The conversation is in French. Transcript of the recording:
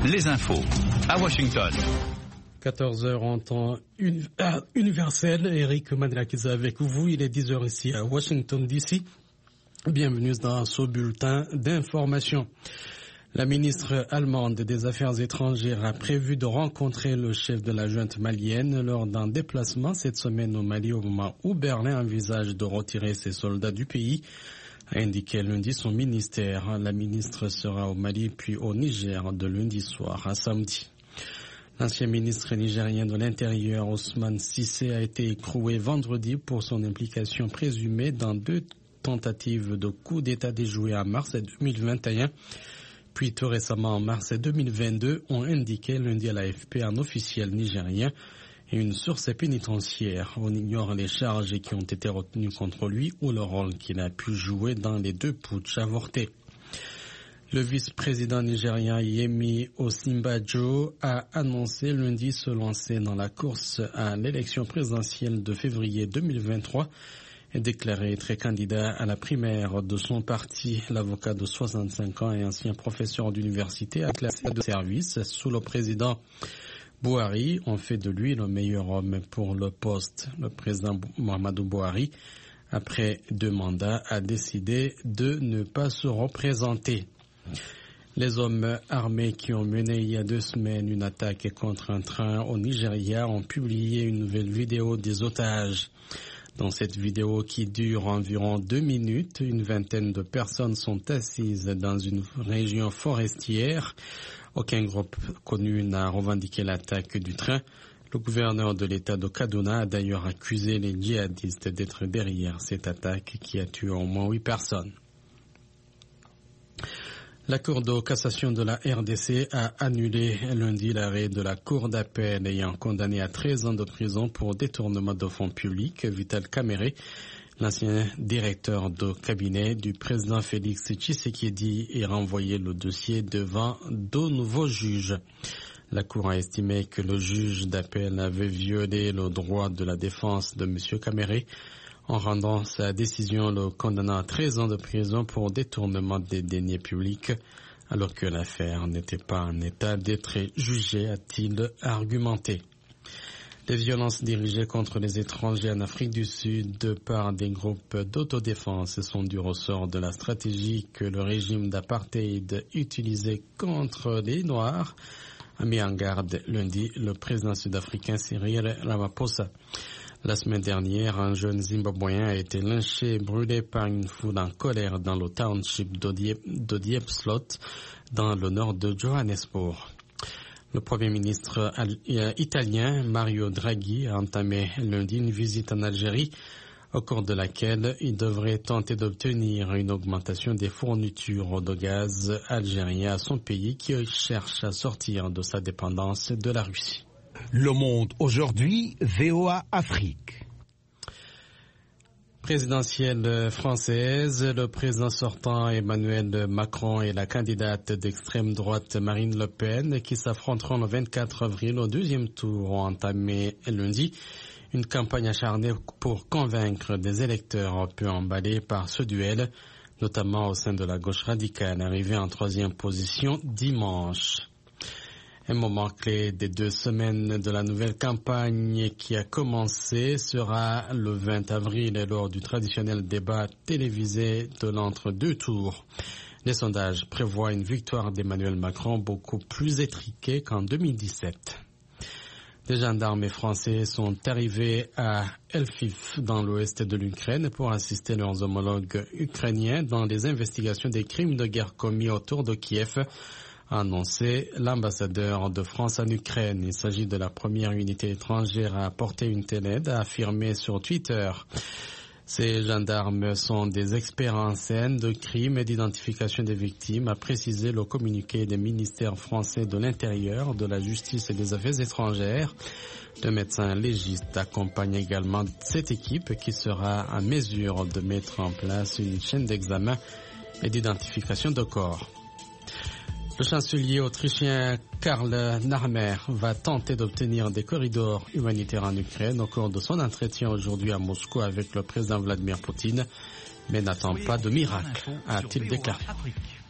les infos à Washington. 14h en temps universel. Eric Madelakiza avec vous. Il est 10h ici à Washington DC. Bienvenue dans ce bulletin d'information. La ministre allemande des Affaires étrangères a prévu de rencontrer le chef de la junte malienne lors d'un déplacement cette semaine au Mali au moment où Berlin envisage de retirer ses soldats du pays, a indiqué lundi son ministère. La ministre sera au Mali puis au Niger de lundi soir à samedi. L'ancien ministre nigérien de l'Intérieur, Ousmane Cissé, a été écroué vendredi pour son implication présumée dans 2 tentatives de coup d'État déjouées en mars 2021. Puis tout récemment en mars 2022, ont indiqué lundi à l'AFP un officiel nigérien et une source pénitentiaire. On ignore les charges qui ont été retenues contre lui ou le rôle qu'il a pu jouer dans les 2 putschs avortés. Le vice-président nigérien Yemi Osinbajo a annoncé lundi se lancer dans la course à l'élection présidentielle de février 2023 et déclaré être candidat à la primaire de son parti. L'avocat de 65 ans et ancien professeur d'université a classé de service sous le président Buhari. On fait de lui le meilleur homme pour le poste. Le président Muhammadu Buhari, après 2 mandats, a décidé de ne pas se représenter. Les hommes armés qui ont mené il y a 2 semaines une attaque contre un train au Nigeria ont publié une nouvelle vidéo des otages. Dans cette vidéo qui dure environ 2 minutes, une vingtaine de personnes sont assises dans une région forestière. Aucun groupe connu n'a revendiqué l'attaque du train. Le gouverneur de l'État de Kaduna a d'ailleurs accusé les djihadistes d'être derrière cette attaque qui a tué au moins 8 personnes. La Cour de cassation de la RDC a annulé lundi l'arrêt de la Cour d'appel ayant condamné à 13 ans de prison pour détournement de fonds publics Vital Kamerhe, l'ancien directeur de cabinet du président Félix Tshisekedi, et renvoyé le dossier devant 2 nouveaux juges. La Cour a estimé que le juge d'appel avait violé le droit de la défense de M. Kamerhe en rendant sa décision le condamnant à 13 ans de prison pour détournement des deniers publics, alors que l'affaire n'était pas en état d'être jugée, a-t-il argumenté. Les violences dirigées contre les étrangers en Afrique du Sud par des groupes d'autodéfense sont du ressort de la stratégie que le régime d'apartheid utilisait contre les Noirs, a mis en garde lundi le président sud-africain Cyril Ramaphosa. La semaine dernière, un jeune Zimbabwéen a été lynché et brûlé par une foule en colère dans le township d'Odiepslot, dans le nord de Johannesburg. Le Premier ministre italien Mario Draghi a entamé lundi une visite en Algérie, au cours de laquelle il devrait tenter d'obtenir une augmentation des fournitures de gaz algérien à son pays qui cherche à sortir de sa dépendance de la Russie. Le Monde aujourd'hui, VOA Afrique. Présidentielle française, le président sortant Emmanuel Macron et la candidate d'extrême droite Marine Le Pen, qui s'affronteront le 24 avril au 2e tour, ont entamé lundi une campagne acharnée pour convaincre des électeurs peu emballés par ce duel, notamment au sein de la gauche radicale, arrivée en 3e position dimanche. Un moment clé des 2 semaines de la nouvelle campagne qui a commencé sera le 20 avril lors du traditionnel débat télévisé de l'entre-deux tours. Les sondages prévoient une victoire d'Emmanuel Macron beaucoup plus étriquée qu'en 2017. Des gendarmes français sont arrivés à Lviv, dans l'ouest de l'Ukraine, pour assister leurs homologues ukrainiens dans les investigations des crimes de guerre commis autour de Kiev, a annoncé l'ambassadeur de France en Ukraine. Il s'agit de la première unité étrangère à apporter une telle aide, a affirmé sur Twitter. Ces gendarmes sont des experts en scène de crimes et d'identification des victimes, a précisé le communiqué des ministères français de l'Intérieur, de la Justice et des Affaires étrangères. Le médecin légiste accompagne également cette équipe qui sera en mesure de mettre en place une chaîne d'examen et d'identification de corps. Le chancelier autrichien Karl Nehammer va tenter d'obtenir des corridors humanitaires en Ukraine au cours de son entretien aujourd'hui à Moscou avec le président Vladimir Poutine, mais n'attend pas de miracle, a-t-il déclaré.